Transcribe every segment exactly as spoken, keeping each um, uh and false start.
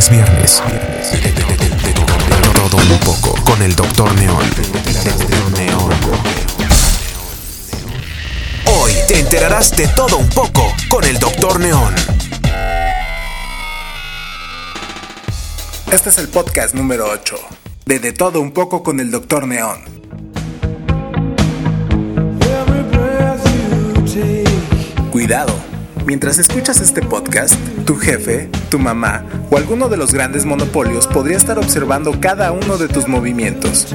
es viernes. De, de, de, de, de, de todo un poco con el Doctor Neón. Hoy te enterarás de todo un poco con el Doctor Neón. Este es el podcast número ocho de De todo un poco con el Doctor Neón. Cuidado. Mientras escuchas este podcast, tu jefe, tu mamá o alguno de los grandes monopolios podría estar observando cada uno de tus movimientos.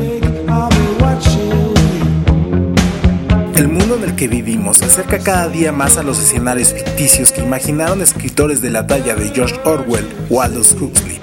El mundo en el que vivimos se acerca cada día más a los escenarios ficticios que imaginaron escritores de la talla de George Orwell o Aldous Huxley.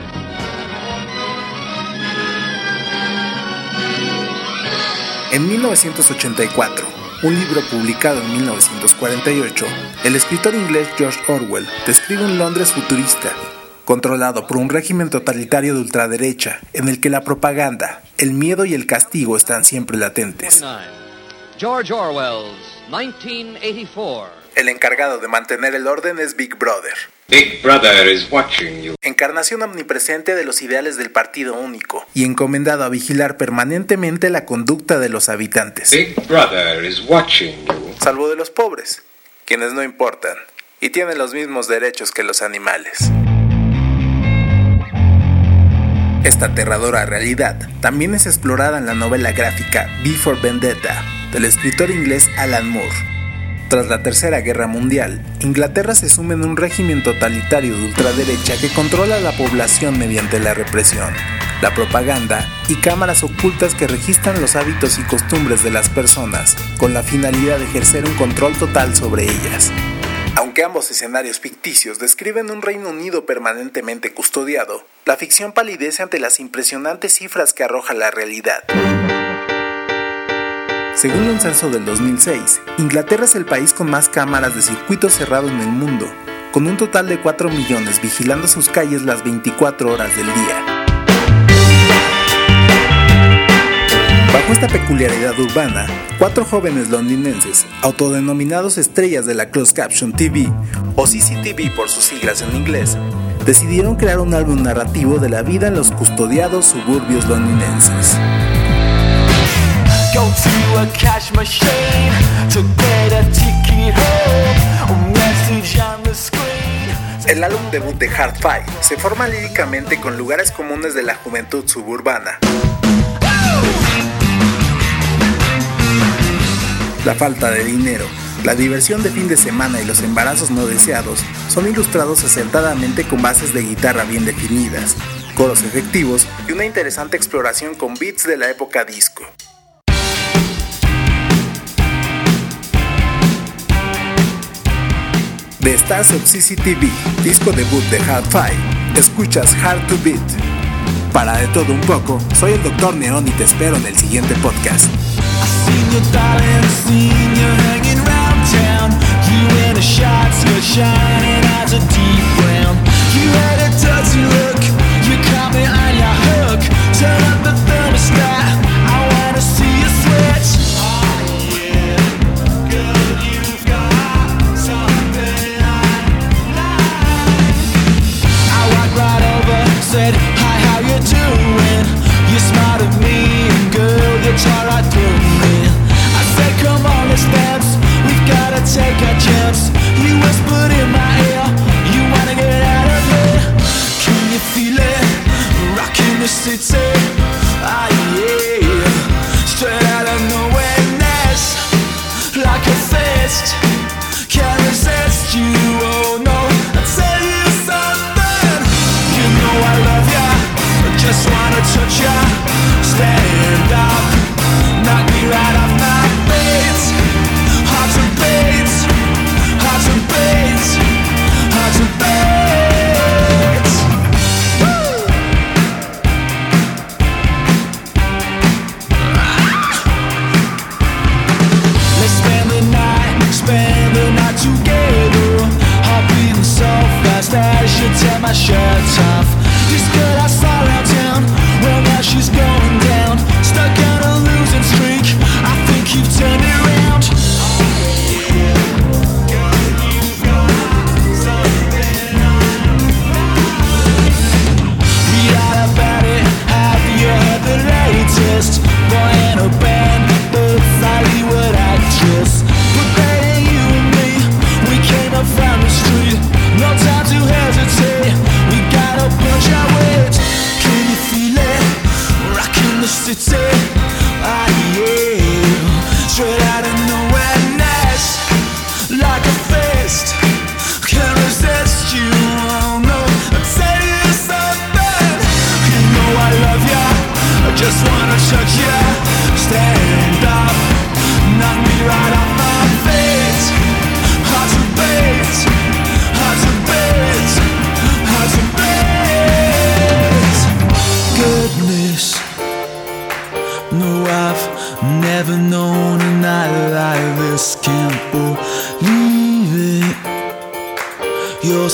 En mil novecientos ochenta y cuatro, un libro publicado en mil novecientos cuarenta y ocho, el escritor inglés George Orwell describe un Londres futurista, controlado por un régimen totalitario de ultraderecha, en el que la propaganda, el miedo y el castigo están siempre latentes. George Orwell's nineteen eighty-four. El encargado de mantener el orden es Big Brother. Big Brother is watching you. Encarnación omnipresente de los ideales del partido único y encomendado a vigilar permanentemente la conducta de los habitantes. Big Brother is watching you. Salvo de los pobres, quienes no importan y tienen los mismos derechos que los animales. Esta aterradora realidad también es explorada en la novela gráfica V for Vendetta del escritor inglés Alan Moore. Tras la Tercera Guerra Mundial, Inglaterra se sume en un régimen totalitario de ultraderecha que controla a la población mediante la represión, la propaganda y cámaras ocultas que registran los hábitos y costumbres de las personas, con la finalidad de ejercer un control total sobre ellas. Aunque ambos escenarios ficticios describen un Reino Unido permanentemente custodiado, la ficción palidece ante las impresionantes cifras que arroja la realidad. Según un censo del dos mil seis, Inglaterra es el país con más cámaras de circuito cerrado en el mundo, con un total de cuatro millones vigilando sus calles las veinticuatro horas del día. Bajo esta peculiaridad urbana, cuatro jóvenes londinenses, autodenominados estrellas de la Closed Caption T V, o C C T V por sus siglas en inglés, decidieron crear un álbum narrativo de la vida en los custodiados suburbios londinenses. Go to a cash machine to get a ticket home. A message on the screen. El álbum debut de Hard Five se forma líricamente con lugares comunes de la juventud suburbana. La falta de dinero, la diversión de fin de semana y los embarazos no deseados son ilustrados acertadamente con bases de guitarra bien definidas, coros efectivos y una interesante exploración con beats de la época disco. De Stars of C C T V, disco debut de Hard Five, escuchas Hard to Beat. Para De todo un poco, soy el Doctor Neón y te espero en el siguiente podcast. Said, hi, how you doing? You smiled at me, and girl, you tore right through me. I said, come on, let's dance. We've gotta take a chance. You whispered in my ear, you wanna get out of here. Can you feel it? Rocking the city. Ah, yeah. Straight out of nowhereness, like a fist. Can't resist you, oh no. I'll tell you something. You know I love ya, I just wanna touch ya. Stand up, knock me right off my feet. Hard to beat, hard to beat, hard to beat. Woo! Let's spend the night, spend the night together. Heart beating so fast that I should tear my shirt off. This girl I saw around town, well now she's going down. Stuck on a losing streak, I think you've turned it around.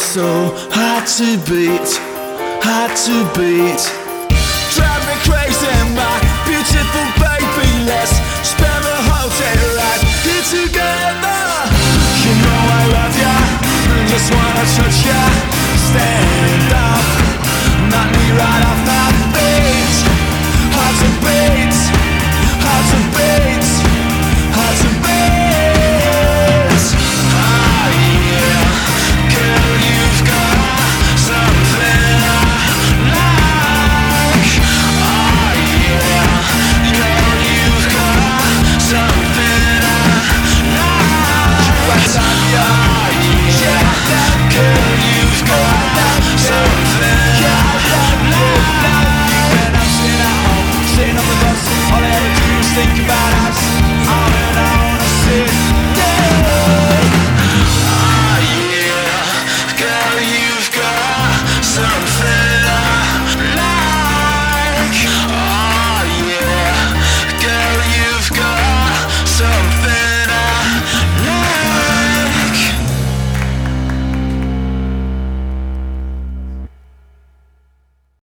so hard to beat, hard to beat. Drive me crazy, my beautiful baby. Let's spend the whole day right here together. You know I love ya, I just wanna touch ya. Stand